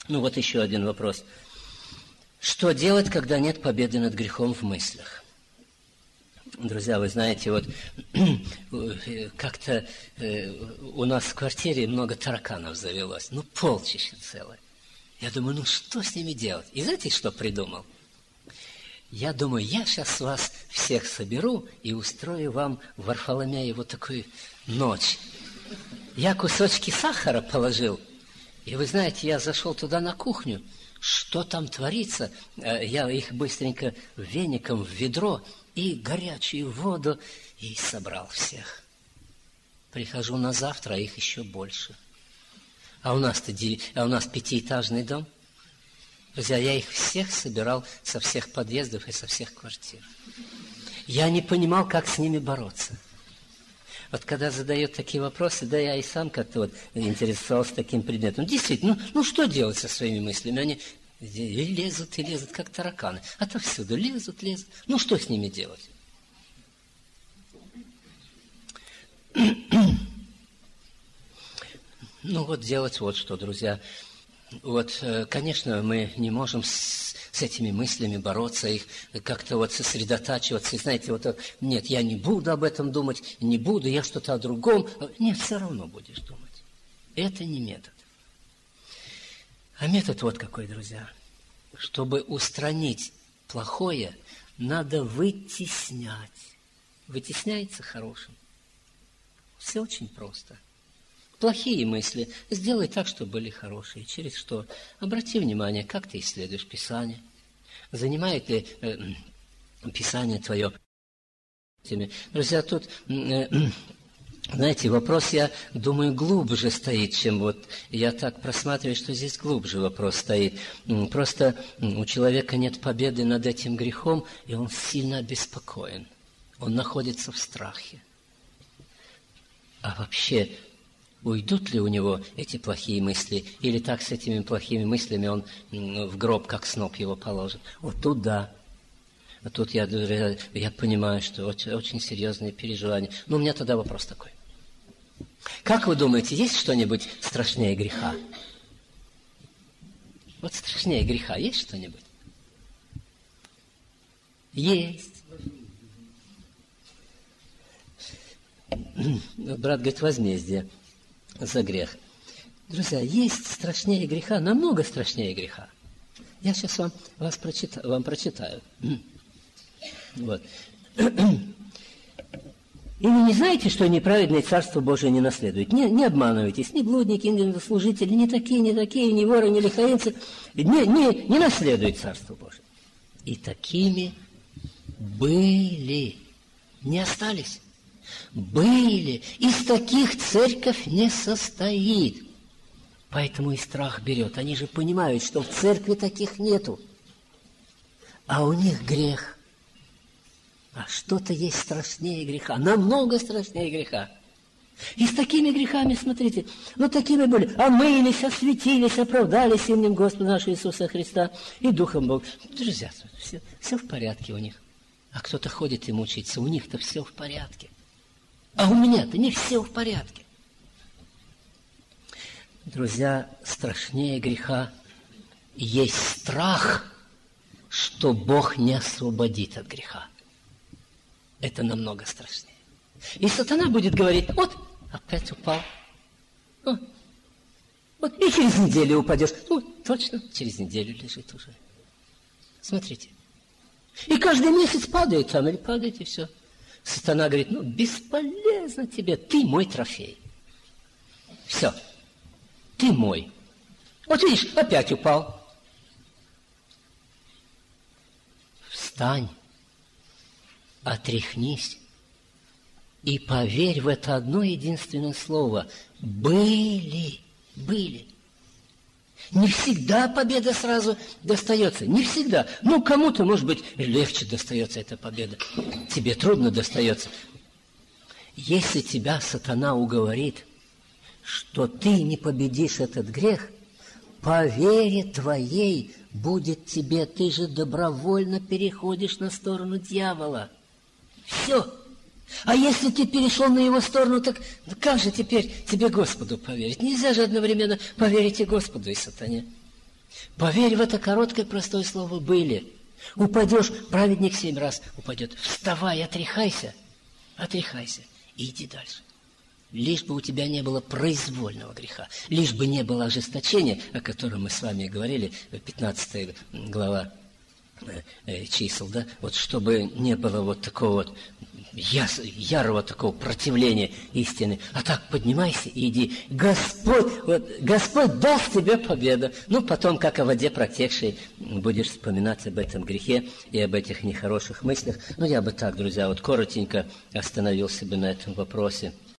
Ну вот еще один вопрос. Что делать, когда нет победы над грехом в мыслях? Друзья, вы знаете, вот как-то у нас в квартире много тараканов завелось. Ну, полчища целое. Я думаю, ну что с ними делать? И знаете, что придумал? Я думаю, я сейчас вас всех соберу и устрою вам в Варфоломееву такую ночь. Я кусочки сахара положил. И вы знаете, я зашел туда на кухню. Что там творится? Я их быстренько веником в ведро и горячую воду и собрал всех. Прихожу на завтра, а их еще больше. А у нас пятиэтажный дом. Друзья, я их всех собирал со всех подъездов и со всех квартир. Я не понимал, как с ними бороться. Вот когда задают такие вопросы, да я и сам как-то вот интересовался таким предметом. Действительно, ну что делать со своими мыслями? Они и лезут, как тараканы. Отовсюду лезут. Ну что с ними делать? Ну вот делать вот что, друзья. Вот, конечно, мы не можем с этими мыслями бороться, их как-то вот сосредотачиваться. И знаете, вот нет, я не буду об этом думать, не буду, я что-то о другом. Нет, все равно будешь думать. Это не метод. А метод вот какой, друзья. Чтобы устранить плохое, надо вытеснять. Вытесняется хорошим. Все очень просто. Плохие мысли сделай так, чтобы были хорошие. Через что? Обрати внимание, как ты исследуешь Писание. Занимает ли Писание твое? Друзья, тут, знаете, вопрос, я думаю, глубже стоит, чем вот я так просматриваю, что здесь глубже вопрос стоит. Просто у человека нет победы над этим грехом, и он сильно обеспокоен. Он находится в страхе. А вообще, уйдут ли у него эти плохие мысли, или так с этими плохими мыслями он в гроб, как сноп, его положит? Вот тут да. А тут я понимаю, что очень серьезные переживания. Но у меня тогда вопрос такой. Как вы думаете, есть что-нибудь страшнее греха? Вот страшнее греха есть что-нибудь? Есть. Брат говорит, возмездие за грех. Друзья, есть страшнее греха, намного страшнее греха. Я сейчас вам прочитаю. Вот. И вы не знаете, что неправедное Царство Божие не наследует? Не обманывайтесь, ни блудники, ни служители, ни такие, ни воры, ни лихаимцы, не наследуют Царство Божие. И такими были, не остались. Были. Из таких церковь не состоит. Поэтому и страх берет. Они же понимают, что в церкви таких нету. А у них грех. А что-то есть страшнее греха. Намного страшнее греха. И с такими грехами, смотрите, вот такими были. Омылись, осветились, оправдались именем Господа нашего Иисуса Христа и Духом Бога. Друзья, все в порядке у них. А кто-то ходит и мучается. У них-то все в порядке. А у меня-то не все в порядке. Друзья, страшнее греха есть страх, что Бог не освободит от греха. Это намного страшнее. И сатана будет говорить, вот, опять упал. Вот, и через неделю упадешь. Точно, через неделю лежит уже. Смотрите. И каждый месяц падает там, или падает, и все. Сатана говорит, бесполезно тебе, ты мой трофей. Все, ты мой. Вот видишь, опять упал. Встань, отряхнись и поверь в это одно единственное слово. Были. Не всегда победа сразу достается. Не всегда. Кому-то, может быть, легче достается эта победа. Тебе трудно достается. Если тебя сатана уговорит, что ты не победишь этот грех, по вере твоей будет тебе. Ты же добровольно переходишь на сторону дьявола. Все. А если ты перешел на его сторону, так как же теперь тебе Господу поверить? Нельзя же одновременно поверить и Господу, и сатане. Поверь в это короткое простое слово «были». Упадешь, праведник 7 раз упадет. Вставай, отряхайся, и иди дальше. Лишь бы у тебя не было произвольного греха, лишь бы не было ожесточения, о котором мы с вами говорили, 15 глава чисел, да, вот чтобы не было вот такого вот ярого такого противления истины. А так поднимайся и иди. Господь даст тебе победу. Ну, потом, как о воде протекшей, будешь вспоминать об этом грехе и об этих нехороших мыслях. Ну, я бы так, друзья, вот коротенько остановился бы на этом вопросе.